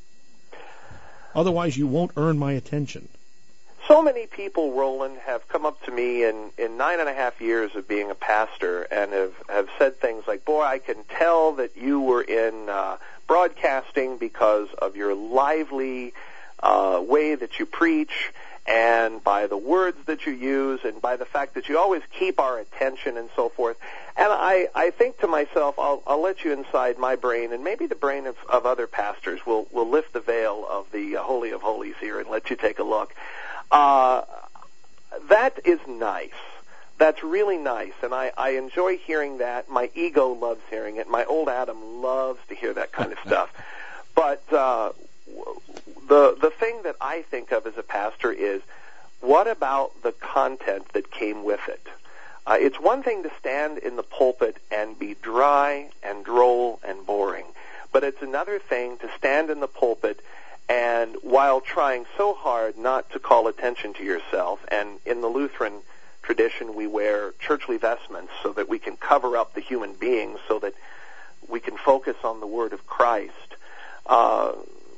Otherwise, you won't earn my attention. So many people, Roland, have come up to me in, in nine and a half years of being a pastor and have, have said things like, "Boy, I can tell that you were in uh, broadcasting because of your lively uh, way that you preach and by the words that you use and by the fact that you always keep our attention and so forth." And I, I think to myself, I'll, I'll let you inside my brain, and maybe the brain of, of other pastors will, will lift the veil of the uh, Holy of Holies here and let you take a look. Uh, that is nice. That's really nice, and I, I enjoy hearing that. My ego loves hearing it. My old Adam loves to hear that kind of stuff. But uh, the the thing that I think of as a pastor is, what about the content that came with it? Uh, it's one thing to stand in the pulpit and be dry and droll and boring, but it's another thing to stand in the pulpit and while trying so hard not to call attention to yourself, and in the Lutheran tradition we wear churchly vestments so that we can cover up the human beings so that we can focus on the word of Christ. Uh,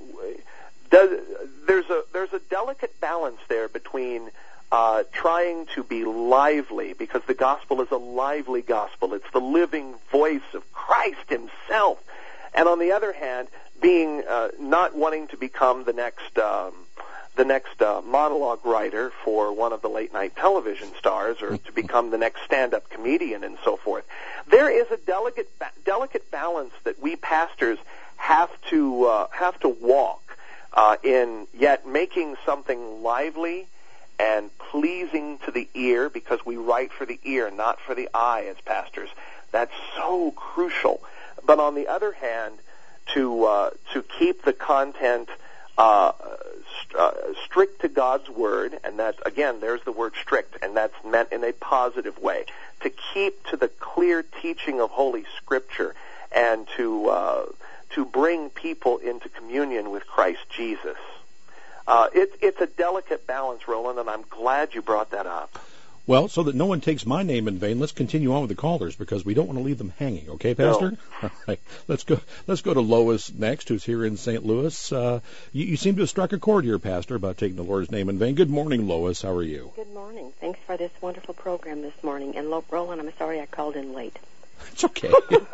does, there's a there's a delicate balance there between uh, trying to be lively, because the gospel is a lively gospel. It's the living voice of Christ himself. And on the other hand, being uh, not wanting to become the next um, the next uh, monologue writer for one of the late night television stars, or to become the next stand-up comedian and so forth. There is a delicate ba- delicate balance that we pastors have to uh, have to walk uh, in, yet making something lively and pleasing to the ear, because we write for the ear, not for the eye as pastors. That's so crucial. But on the other hand, to uh, to keep the content uh, st- uh, strict to God's word, and that's, again, there's the word strict, and that's meant in a positive way, to keep to the clear teaching of Holy Scripture, and to uh, to bring people into communion with Christ Jesus. Uh, it, it's a delicate balance, Roland, and I'm glad you brought that up. Well, so that no one takes my name in vain, let's continue on with the callers, because we don't want to leave them hanging. Okay, Pastor? No. All right. Let's go. Let's go to Lois next, who's here in Saint Louis. Uh, you, you seem to have struck a chord here, Pastor, about taking the Lord's name in vain. Good morning, Lois. How are you? Good morning. Thanks for this wonderful program this morning. And Lo- Roland, I'm sorry I called in late. It's okay.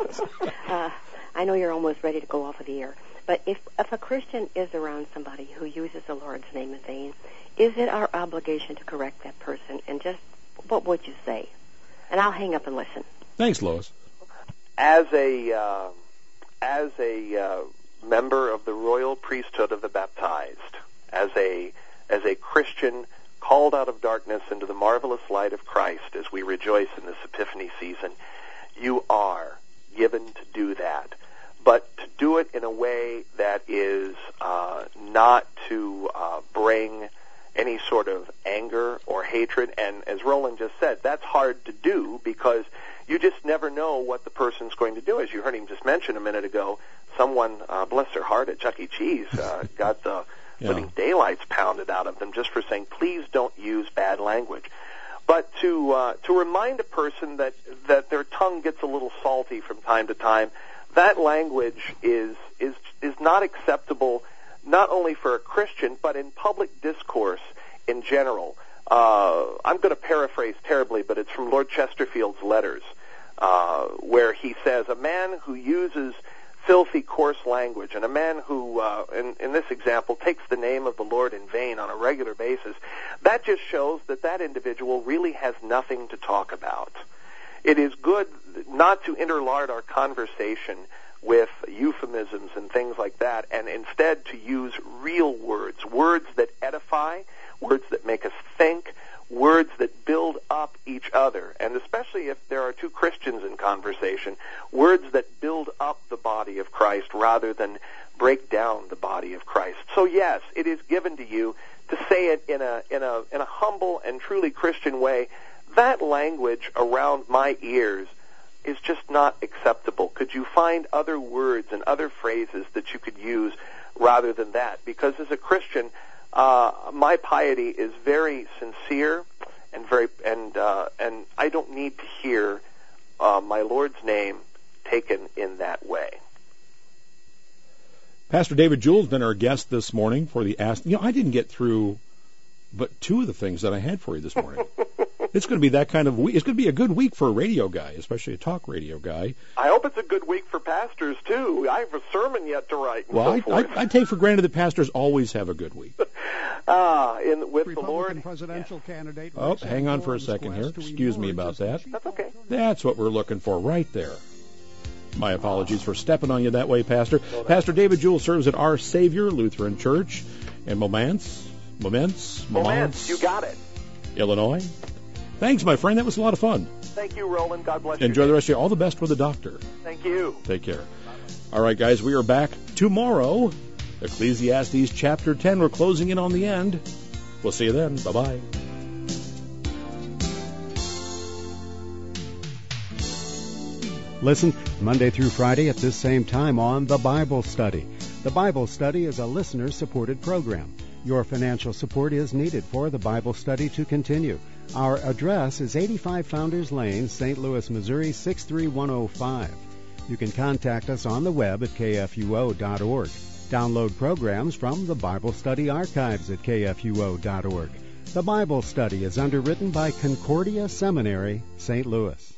uh, I know you're almost ready to go off of the air. But if, if a Christian is around somebody who uses the Lord's name in vain, is it our obligation to correct that person? And just, what would you say? And I'll hang up and listen. Thanks, Lois. As a uh, as a uh, member of the royal priesthood of the baptized, as a as a Christian called out of darkness into the marvelous light of Christ, as we rejoice in this Epiphany season, you are given to do that. But to do it in a way that is uh, not to uh, bring any sort of anger or hatred. And as Roland just said, that's hard to do because you just never know what the person's going to do. As you heard him just mention a minute ago, someone, uh, bless their heart, at Chuck E. Cheese uh, got the yeah. living daylights pounded out of them just for saying, please don't use bad language. But to uh, to remind a person that, that their tongue gets a little salty from time to time, that language is is is not acceptable, not only for a Christian, but in public discourse in general. Uh, I'm going to paraphrase terribly, but it's from Lord Chesterfield's letters, uh, where he says, a man who uses filthy, coarse language, and a man who, uh, in, in this example, takes the name of the Lord in vain on a regular basis, that just shows that that individual really has nothing to talk about. It is good not to interlard our conversation with euphemisms and things like that, and instead to use real words, words that edify, words that make us think, words that build up each other, and especially if there are two Christians in conversation, words that build up the body of Christ rather than break down the body of Christ. So yes, it is given to you to say it in a in a in a humble and truly Christian way. That language around my ears is just not acceptable. Could you find other words and other phrases that you could use rather than that? Because as a Christian, uh, my piety is very sincere and very and uh, and I don't need to hear uh, my Lord's name taken in that way. Pastor David Jewell's been our guest this morning for the Ask. You know, I didn't get through but two of the things that I had for you this morning. It's going to be that kind of week. It's going to be a good week for a radio guy, especially a talk radio guy. I hope it's a good week for pastors, too. I have a sermon yet to write. And well, so I, forth. I, I take for granted that pastors always have a good week. Ah, in with Republican the Lord. presidential yeah. candidate. Oh, hang on for a second here. Excuse me about that. That's okay. That's what we're looking for right there. My apologies for stepping on you that way, Pastor. Well, Pastor David Jewell serves at Our Savior Lutheran Church in Momence, Momence, Momence, you got it. Illinois. Thanks, my friend. That was a lot of fun. Thank you, Roland. God bless you. Enjoy the rest of your day. All the best for the doctor. Thank you. Take care. All right, guys, we are back tomorrow. Ecclesiastes chapter ten. We're closing in on the end. We'll see you then. Bye-bye. Listen Monday through Friday at this same time on The Bible Study. The Bible Study is a listener-supported program. Your financial support is needed for The Bible Study to continue. Our address is eighty-five Founders Lane, Saint Louis, Missouri, six three one oh five. You can contact us on the web at k f u o dot org. Download programs from the Bible Study archives at k f u o dot org. The Bible Study is underwritten by Concordia Seminary, Saint Louis.